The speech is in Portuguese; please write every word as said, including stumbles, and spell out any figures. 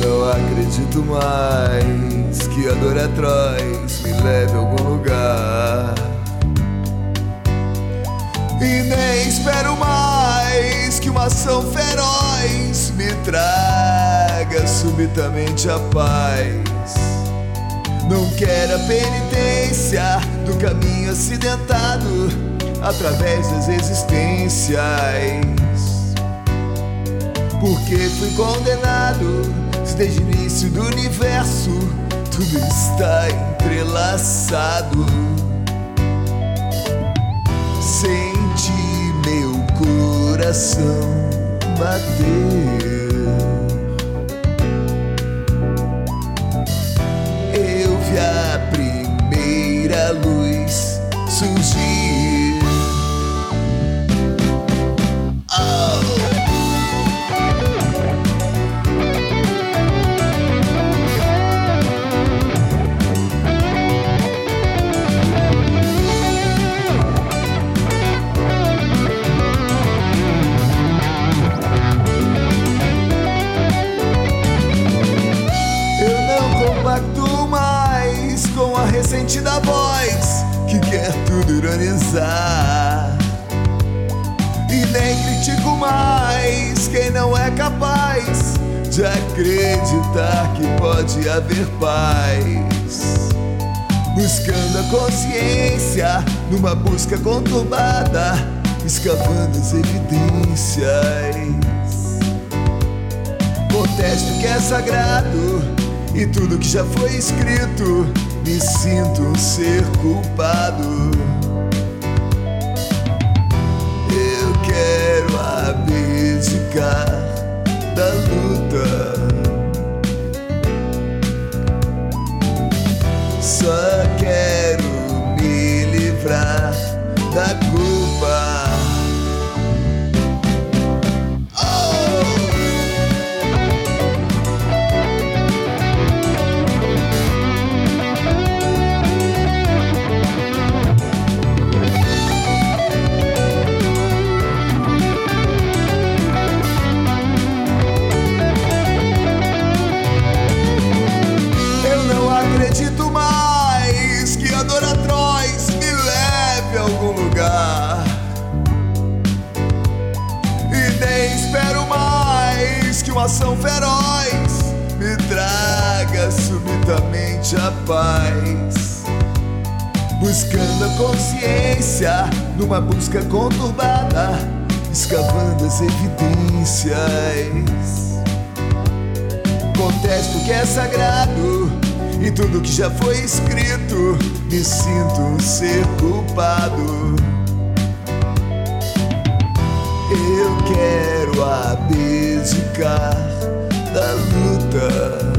não acredito mais que a dor atroz me leve a algum lugar. E nem espero mais que uma ação feroz me traga subitamente a paz. Não quero a penitência do caminho acidentado através das existências, porque fui condenado se desde o início do universo tudo está entrelaçado. Senti meu coração bater, eu vi a primeira luz surgir. Oh. Compacto mais com a ressentida voz que quer tudo ironizar, e nem critico mais quem não é capaz de acreditar que pode haver paz. Buscando a consciência numa busca conturbada, escavando as evidências. Protesto que é sagrado e tudo que já foi escrito, me sinto um ser culpado. Eu quero abdicar da luta, só quero me livrar da culpa. Acredito mais que a dor atroz me leve a algum lugar, e nem espero mais que uma ação feroz me traga subitamente a paz. Buscando a consciência numa busca conturbada, escavando as evidências. Contesto que é sagrado e tudo que já foi escrito, me sinto um ser culpado. Eu quero abdicar da luta.